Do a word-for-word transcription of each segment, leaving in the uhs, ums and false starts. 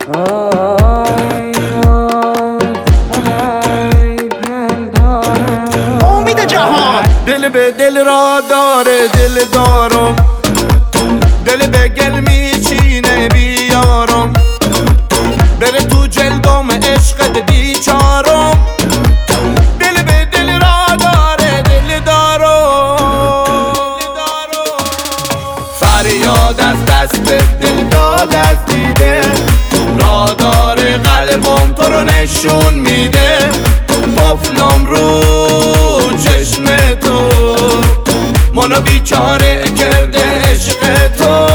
امید جهان دل به دل را داره دل دارم، دل به گل میچینه بیارم، بره تو جلدم عشقت بیچارم. دل به دل را داره دل دارم، فریاد از دست دل داد از دیده، را داره قلبم تو رو نشون میده. قفلم رو چشم تو منو بیچاره کرده عشق تو.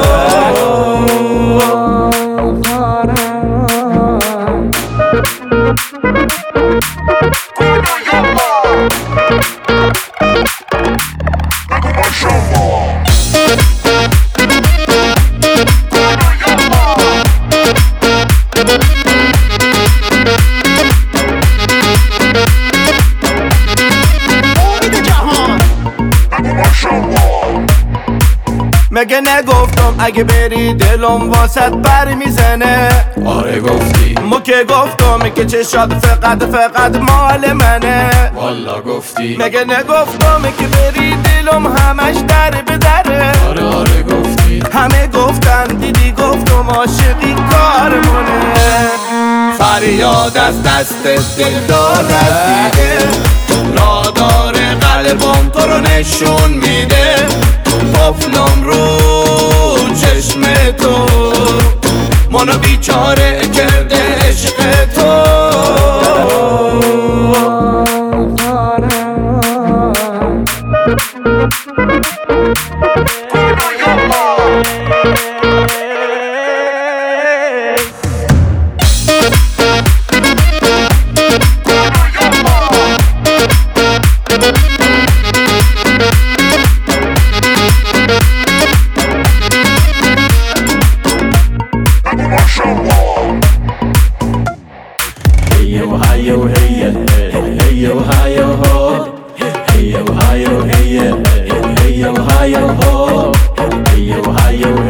مگه نگفتم اگه بری دلم واسط بر میزنه؟ آره گفتی. مو که گفتم که چشات فقط فقط مال منه؟ والا گفتی. مگه نگفتم که بری دلم همش در به دره؟ آره آره گفتی. همه گفتن دیدی گفتم عاشقی کارمونه. فریاد از دست دل داد از دیده، را داره قلبم تو رو نشون میده. قفلم رو چشم تو منو بیچاره کرده عشق تو. Hey Ohio, hey yeah, hey Ohio ho, hey Ohio, hey yeah, hey Ohio ho, hey Ohio.